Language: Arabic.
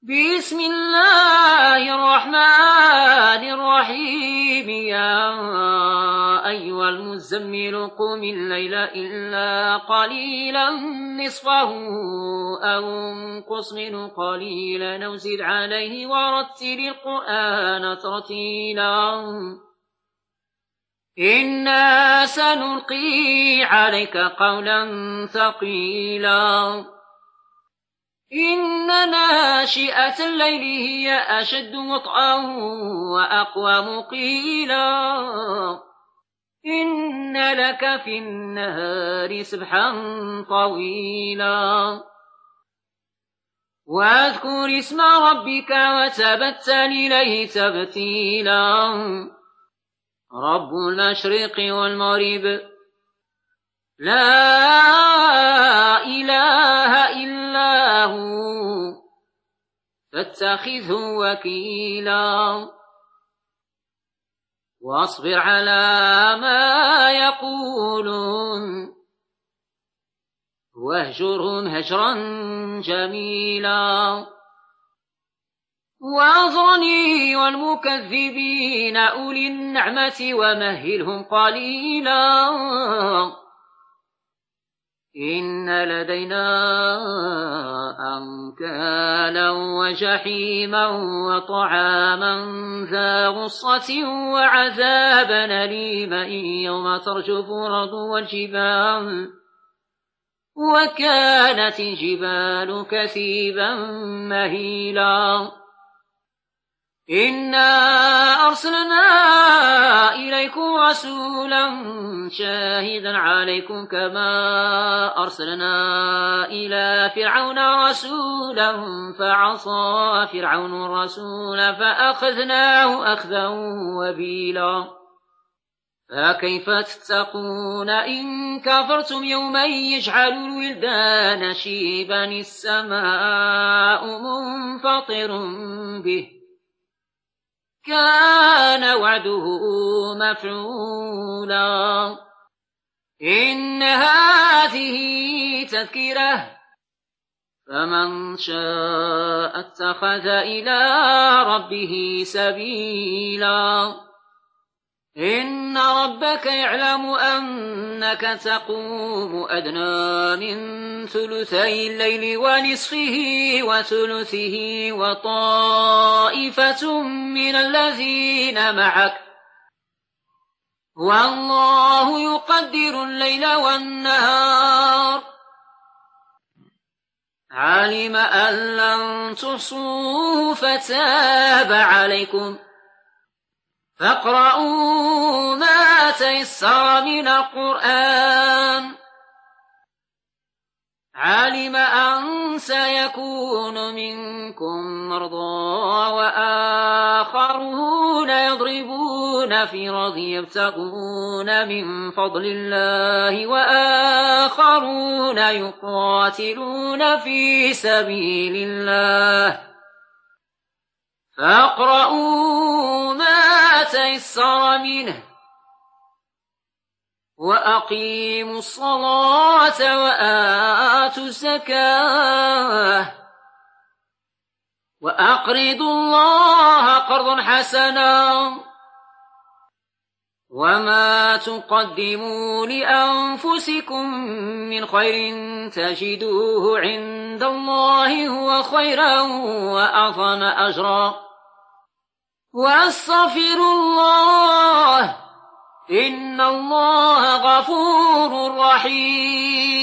بسم الله الرحمن الرحيم. يا أيها المزمل قم الليل إلا قليلا نصفه أو انقص منه قليلا أو زد عليه ورتل القرآن ترتيلا. إنا سنلقي عليك قولا ثقيلا. إن ناشئة الليل هي أشد وطئا وأقوم قيلا. إن لك في النهار سبحا طويلا. واذكر اسم ربك وتبتل إليه تبتيلا. رب المشرق والمغرب لا إله إلا هو فاتخذه وكيلا. واصبر على ما يقولون واهجرهم هجرا جميلا. واذرني والمكذبين أولي النعمة ومهلهم قليلا. إن لدينا أنكالا وجحيما وطعاما ذا غصة وعذابا أليما يوم ترجف الأرض والجبال وكانت الجبال كثيبا مهيلا. إنا أرسلنا إليكم رسولا شاهدا عليكم كما أرسلنا إلى فرعون رسولا فعصى فرعون الرسول فأخذناه أخذا وبيلا. فكيف تتقون إن كفرتم يوما يجعل الولدان شيبا السماء منفطر به كان وعده مفعولا. إن هذه تذكرة فمن شاء اتخذ إلى ربه سبيلا. إن ربك يعلم أنك تقوم أدنى من ثلثي الليل ونصفه وثلثه وطائفة من الذين معك والله يقدر الليل والنهار. علم أن لن تحصوه فتاب عليكم فاقرؤوا ما تيسر من القرآن. علم أن سيكون منكم مرضى وآخرون يضربون في الأرض يبتغون من فضل الله وآخرون يقاتلون في سبيل الله فاقرؤوا ما تيسر منه وأقيموا الصلاة وآتوا الزكاة وأقرضوا الله قرضا حسنا وما تقدموا لأنفسكم من خير تجدوه عند الله هو خيرا وأعظم أجرا. واستغفروا الله إن الله غفور رحيم.